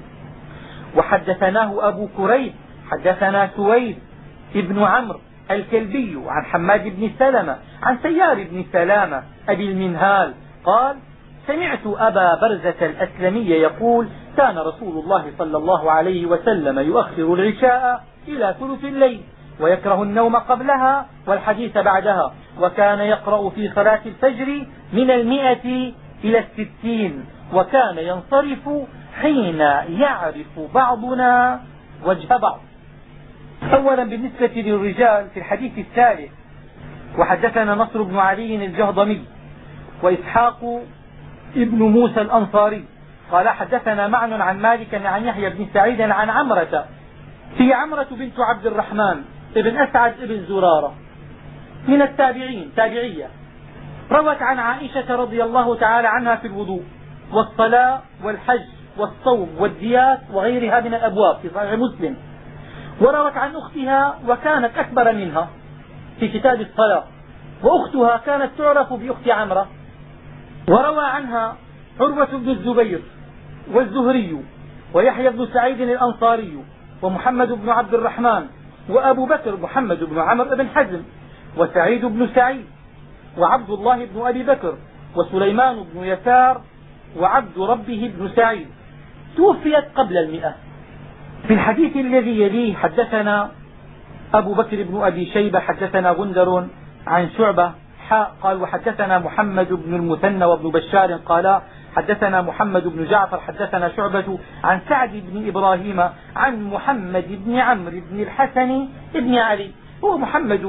وحدثناه أبو كريب حدثنا سويد ابن عمرو الكلبي عن حماد بن سلمة عن سيار بن سلامة أبي المنهال قال سمعت أبا برزة الأسلمي يقول كان رسول الله صلى الله عليه وسلم يؤخر العشاء إلى ثلث الليل ويكره النوم قبلها والحديث بعدها وكان يقرأ في صلاة الفجر من المئة إلى الستين وكان ينصرف حين يعرف بعضنا وجه بعض. أولا بالنسبة للرجال في الحديث الثالث وحدثنا نصر بن علي الجهضمي وإسحاق ابن موسى الأنصاري قال حدثنا معن عن مالك عن يحيى بن سعيد عن عمرة في عمرة بنت عبد الرحمن ابن أسعد ابن زرارة من التابعين تابعية روت عن عائشة رضي الله تعالى عنها في الوضوء والصلاة والحج والصوم والديات وغيرها من الأبواب في صحيح مسلم. وروت عن أختها وكانت أكبر منها في كتاب الصلاة وأختها كانت تعرف بأخت عمرة. وروى عنها عروة بن الزبير والزهري ويحيى بن سعيد الأنصاري ومحمد بن عبد الرحمن وأبو بكر محمد بن عمرو بن حزم وسعيد بن سعيد وعبد الله بن أبي بكر وسليمان بن يسار وعبد ربه بن سعيد توفيت قبل المئة. في الحديث الذي يليه حدثنا أبو بكر بن أبي شيبة حدثنا غندر عن شعبة حاء قال وحدثنا محمد بن المثنى وابن بشار قال حدثنا محمد بن جعفر حدثنا شعبة عن سعد بن إبراهيم عن محمد بن عمرو بن الحسن بن علي. هو محمد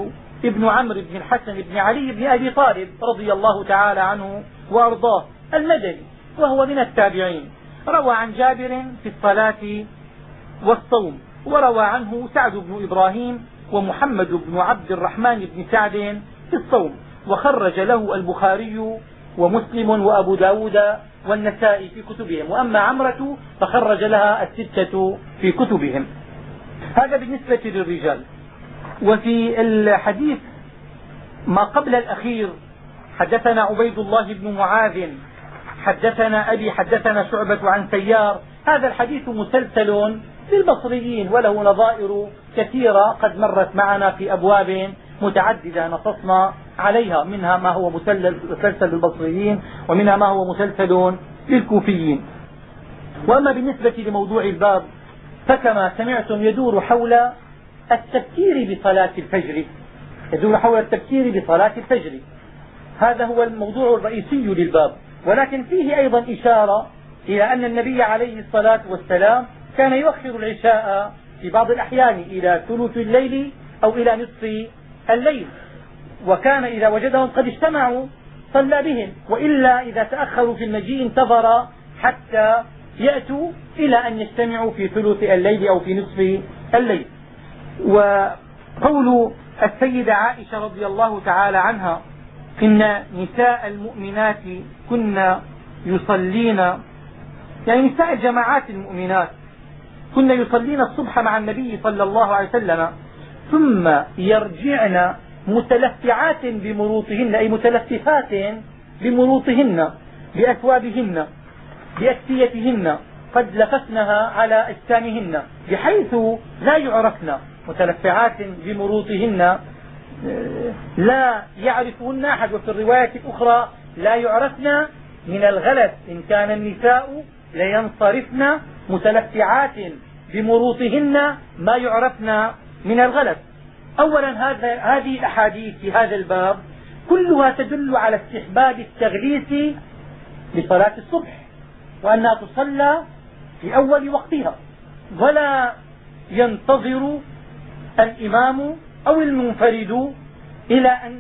ابن عمرو بن الحسن بن علي بن أبي طالب رضي الله تعالى عنه وأرضاه المدني، وهو من التابعين، روى عن جابر في الصلاة والصوم، وروى عنه سعد بن إبراهيم ومحمد بن عبد الرحمن بن سعد في الصوم، وخرج له البخاري ومسلم وأبو ب داود والنسائي في كتبهم، وأما عمرة فخرج لها الستة في كتبهم. هذا بالنسبة للرجال. وفي الحديث ما قبل الأخير حدثنا عبيد الله بن معاذ حدثنا أبي حدثنا شعبة عن سيار. هذا الحديث مسلسل للبصريين وله نظائر كثيرة قد مرت معنا في أبواب متعددة نصصنا عليها، منها ما هو مسلسل للبصريين ومنها ما هو مسلسل للكوفيين. وأما بالنسبة لموضوع الباب فكما سمعتم يدور حول التبكير بصلاة الفجر يدور حول التبكير بصلاة الفجر هذا هو الموضوع الرئيسي للباب، ولكن فيه أيضا إشارة إلى أن النبي عليه الصلاة والسلام كان يؤخر العشاء في بعض الأحيان إلى ثلث الليل أو إلى نصف الليل، وكان إذا وجدهم قد اجتمعوا صلى بهم، وإلا إذا تأخروا في المجيء انتظر حتى يأتوا إلى أن يجتمعوا في ثلث الليل أو في نصف الليل. وقول السيدة عائشة رضي الله تعالى عنها إن نساء المؤمنات كن يصلين، يعني نساء الجماعات المؤمنات كن يصلين الصبح مع النبي صلى الله عليه وسلم ثم يرجعن متلفعات بمروطهن، أي متلففات بمروطهن بأثوابهن بأكسيتهن قد لففنها على أجسامهن بحيث لا يعرفن، متلفعات بمروطهن لا يعرفهن أحد، وفي الرواية الأخرى لا يعرفن من الغلس، إن كان النساء لينصرفن متلفعات بمروطهن ما يعرفن من الغلس. أولا هذا هذه الأحاديث في هذا الباب كلها تدل على استحباب التغليس لصلاة الصبح، وأنها تصلى في أول وقتها، ولا ينتظر الإمام أو المنفرد إلى أن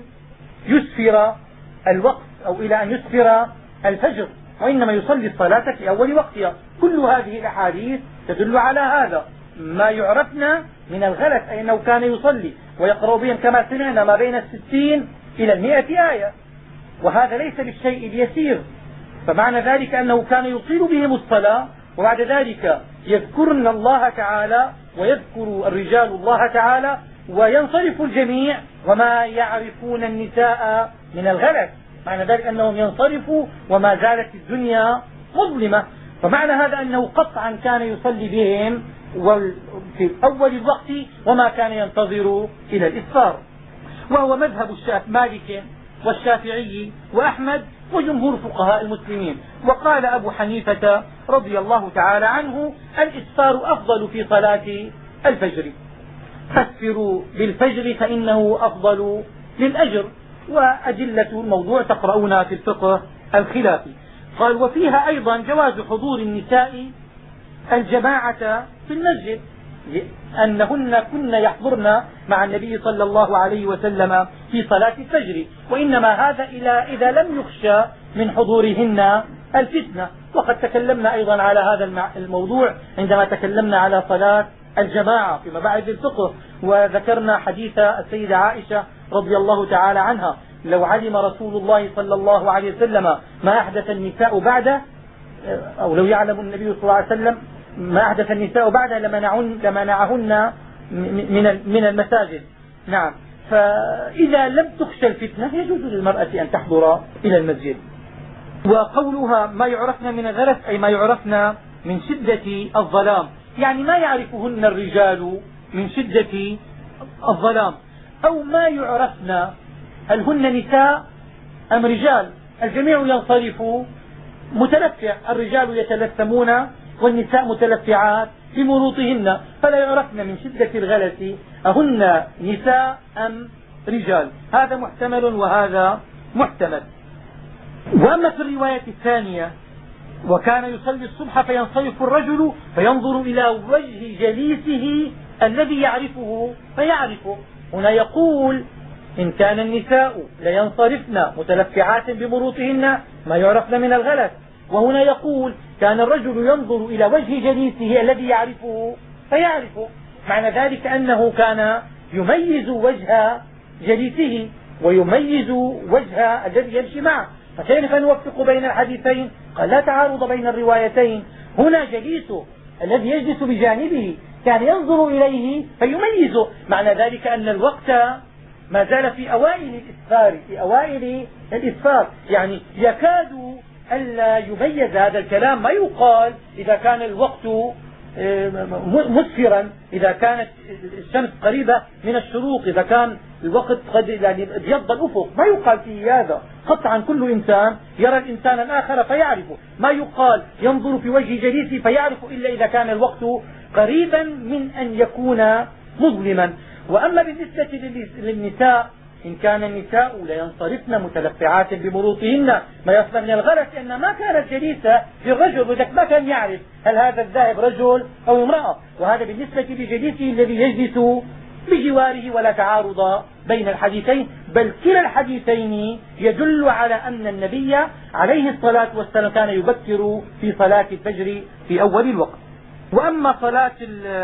يسفر الوقت أو إلى أن يسفر الفجر، وإنما يصلي الصلاة في أول وقتها. كل هذه الأحاديث تدل على هذا، ما يعرفنا من الغلس أي أنه كان يصلي ويقرأ بهم كما سمعنا ما بين الستين إلى المئة آية، وهذا ليس بالشيء اليسير، فمعنى ذلك أنه كان يطيل بهم الصلاة، وبعد ذلك يذكرن الله تعالى ويذكر الرجال الله تعالى وينصرف الجميع وما يعرفون النساء من الغلس، معنى ذلك أنهم ينصرفوا وما زالت الدنيا مظلمة. فمعنى هذا أنه قطعا كان يصلي بهم في أول الوقت وما كان ينتظر إلى الإسفار، وهو مذهب مالك والشافعي وأحمد وجمهور فقهاء المسلمين. وقال أبو حنيفة رضي الله تعالى عنه الإسفار أفضل في صلاة الفجر، فاسفروا بالفجر فإنه أفضل للأجر، وأدلة الموضوع تقرؤونها في الفقه الخلافي. قال وفيها أيضا جواز حضور النساء الجماعة في المسجد، أنهن كن يحضرن مع النبي صلى الله عليه وسلم في صلاة الفجر، وإنما هذا إذا لم يخشى من حضورهن الفتنة. وقد تكلمنا أيضا على هذا الموضوع عندما تكلمنا على صلاة الجماعة في مباحث الفقه، وذكرنا حديث السيدة عائشة رضي الله تعالى عنها لو علم رسول الله صلى الله عليه وسلم ما أحدث النساء بعده، أو لو يعلم النبي صلى الله عليه وسلم ما أحدث النساء بعده لمنعهن من المساجد. نعم، فإذا لم تخشى الفتنة يجوز للمرأة أن تحضر إلى المسجد. وقولها ما يعرفن من الغلس أي ما يعرفن من شدة الظلام، يعني ما يعرفهن الرجال من شدة الظلام، أو ما يعرفن هل هن نساء أم رجال. الجميع ينصرف متلفع، الرجال يتلثمون والنساء متلفعات بمروطهن، فلا يعرفن من شدة الغلس أهن نساء أم رجال. هذا محتمل وهذا محتمل. وأما في الرواية الثانية وكان يصلي الصبح فينصرف الرجل فينظر إلى وجه جليسه الذي يعرفه فيعرفه، هنا يقول إن كان النساء لينصرفن متلفعات بمروطهن ما يعرفن من الغلس. وهنا يقول كان الرجل ينظر إلى وجه جليسه الذي يعرفه فيعرفه، معنى ذلك أنه كان يميز وجه جليسه ويميز وجه الذي يمشي معه. فكيف نوفق بين الحديثين؟ قال لا تعارض بين الروايتين. هنا جليسه الذي يجلس بجانبه كان ينظر إليه فيميزه، معنى ذلك أن الوقت ما زال في أوائل الإسفار في أوائل الإسفار يعني يكاد ألا يميز هذا الكلام. ما يقال إذا كان الوقت مسفرا، إذا كانت الشمس قريبة من الشروق، إذا كان الوقت قد يعني ابيض الأفق، ما يقال فيه هذا. قطعا كل إنسان يرى الإنسان الآخر فيعرفه. ما يقال ينظر في وجه جليسه فيعرف إلا إذا كان الوقت قريبا من أن يكون مظلما. وأما بالنسبة للنساء إن كان النساء لينصرفن متلفعات بمروطهن ما يصل من الغلس، لأن ما كانت جليسة للرجل وذلك ما كان يعرف هل هذا الذاهب رجل أو امرأة. وهذا بالنسبة لجليسه الذي يجلس بجواره، ولا تعارض بين الحديثين، بل كلا الحديثين يدل على أن النبي عليه الصلاة والسلام كان يبكر في صلاة الفجر في أول الوقت. وأما صلاة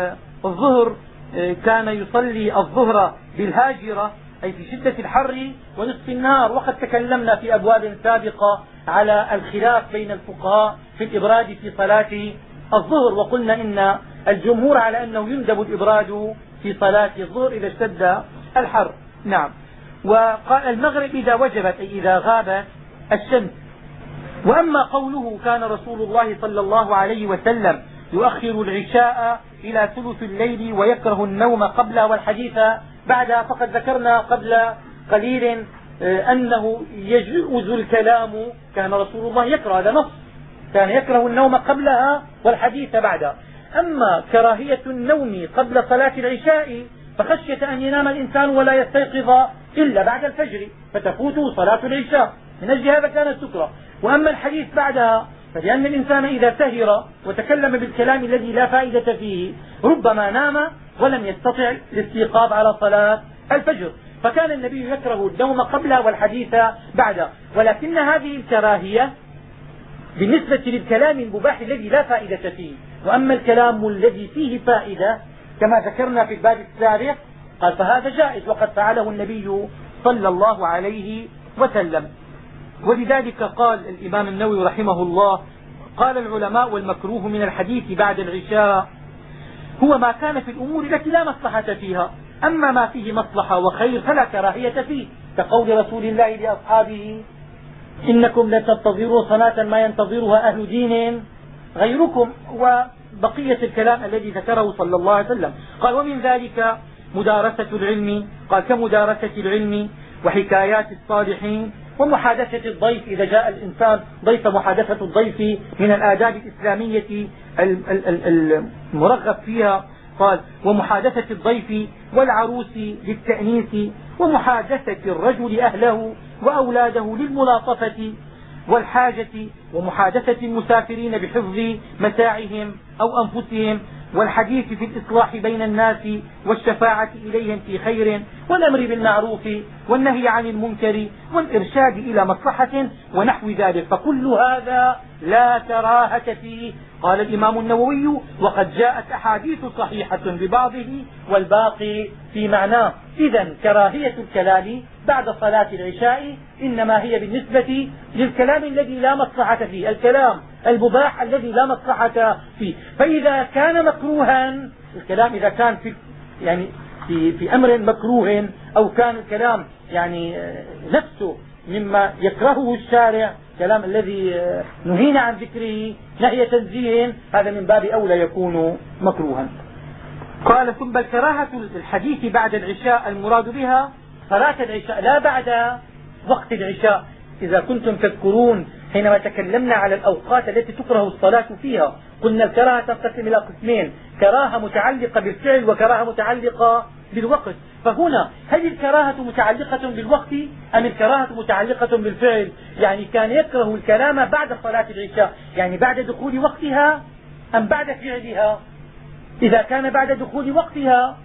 الظهر كان يصلي الظهر بالهاجرة أي في شدة الحر ونصف النهار. وقد تكلمنا في أبواب سابقة على الخلاف بين الفقهاء في الإبراد في صلاة الظهر، وقلنا إن الجمهور على أنه يندب الإبراد في صلاة الظهر إذا اشتد الحر. نعم. وقال المغرب إذا وجبت أي إذا غابت الشمس. وأما قوله كان رسول الله صلى الله عليه وسلم يؤخر العشاء إلى ثلث الليل ويكره النوم قبلها والحديث بعدها، فقد ذكرنا قبل قليل أنه يجوز الكلام، كان رسول الله يكره، هذا نص، كان يكره النوم قبلها والحديث بعدها. أما كراهية النوم قبل صلاة العشاء فخشية أن ينام الإنسان ولا يستيقظ إلا بعد الفجر فتفوته صلاة العشاء، من أجل هذا كانت تكره. وأما الحديث بعدها فلأن الإنسان إذا سهر وتكلم بالكلام الذي لا فائدة فيه ربما نام ولم يستطع الاستيقاظ على صلاة الفجر، فكان النبي يكره النوم قبلها والحديث بعدها. ولكن هذه الكراهية بالنسبة للكلام المباح الذي لا فائدة فيه. وأما الكلام الذي فيه فائدة كما ذكرنا في الباب السابق قال فهذا جائز، وقد فعله النبي صلى الله عليه وسلم. ولذلك قال الإمام النووي رحمه الله قال العلماء والمكروه من الحديث بعد العشاء هو ما كان في الأمور التي لا مصلحة فيها، أما ما فيه مصلحة وخير فلا كراهية فيه، كقول رسول الله لأصحابه إنكم لن تنتظروا صلاة ما ينتظرها أهل دين غيركم، وبقية الكلام الذي ذكره صلى الله عليه وسلم. قال ومن ذلك مدارسة العلم، قال كمدارسة العلم وحكايات الصالحين ومحادثة الضيف إذا جاء الإنسان ضيف، محادثة الضيف من الآداب الإسلامية المرغب فيها. قال ومحادثة الضيف والعروس للتأنيس ومحادثة الرجل أهله وأولاده للملاطفة والحاجة ومحادثة المسافرين بحفظ متاعهم أو أنفسهم والحديث في الإصلاح بين الناس والشفاعة إليهم في خير والأمر بالمعروف والنهي عن المنكر والإرشاد إلى مصلحة ونحو ذلك، فكل هذا لا كراهة فيه. قال الإمام النووي وقد جاءت أحاديث صحيحة ببعضه والباقي في معناه. إذا كراهية الكلام بعد صلاة العشاء إنما هي بالنسبة للكلام الذي لا مصلحة فيه، الكلام المباح الذي لا مصلحة فيه. فإذا كان مكروها الكلام، إذا كان في يعني في, في أمر مكروه أو كان الكلام يعني نفسه مما يكرهه الشارع، كلام الذي نهينا عن ذكره نهي تنزيه، هذا من باب أولى يكون مكروها. قال ثم الكراهة الحديث بعد العشاء المراد بها صلاة العشاء لا بعد وقت العشاء. إذا كنتم تذكرون حينما تكلمنا على الأوقات التي تكره الصلاة فيها قلنا الكراهة تنقسم إلى قسمين، كراهة متعلقة بالفعل وكراهة متعلقة بالوقت. فهنا هل الكراهة متعلقة بالوقت أم الكراهة متعلقة بالفعل؟ يعني كان يكره الكلام بعد صلاة العشاء، يعني بعد دخول وقتها أم بعد فعلها؟ إذا كان بعد دخول وقتها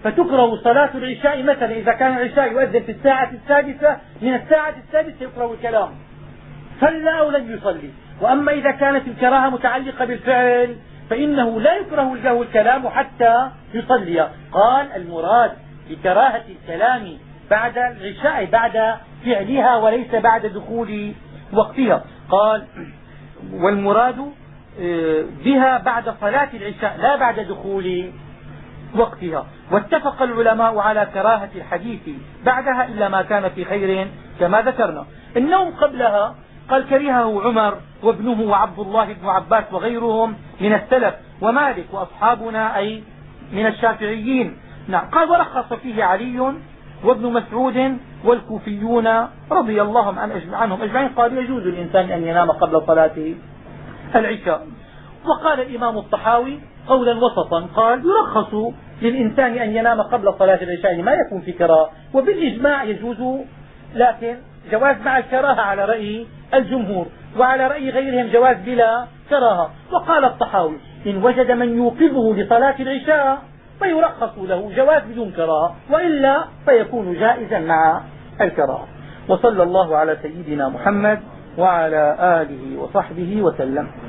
فتكره صلاة العشاء مثلا إذا كان العشاء يؤذن في الساعة السادسة، من الساعة السادسة يكره الكلام، صلى أو لم يصلي. وأما إذا كانت الكراهة متعلقة بالفعل فإنه لا يكره له الكلام حتى يصلي. قال المراد بكراهة الكلام بعد العشاء بعد فعلها وليس بعد دخول وقتها. قال والمراد بها بعد صلاة العشاء لا بعد دخول وقتها. واتفق العلماء على كراهة الحديث بعدها إلا ما كان في خير كما ذكرنا. النوم قبلها قال كرهه عمر وابنه وعبد الله بن عباس وغيرهم من السلف ومالك وأصحابنا أي من الشافعيين. نعم. قال ورخص فيه علي وابن مسعود والكوفيون رضي الله عنهم أجمعين، قالوا يجوز للإنسان أن ينام قبل صلاة العشاء. وقال الإمام الطحاوي قولا وسطا، قال يرخص للإنسان أن ينام قبل صلاة العشاء ما يكون في كراهة، وبالإجماع يجوز، لكن جواز مع الكراهة على رأي الجمهور، وعلى رأي غيرهم جواز بلا كراهة. وقال الطحاوي إن وجد من يوقظه لصلاة العشاء فيرخص له جواز بدون كراهة، وإلا فيكون جائزا مع الكراهة. وصلى الله على سيدنا محمد وعلى آله وصحبه وسلم.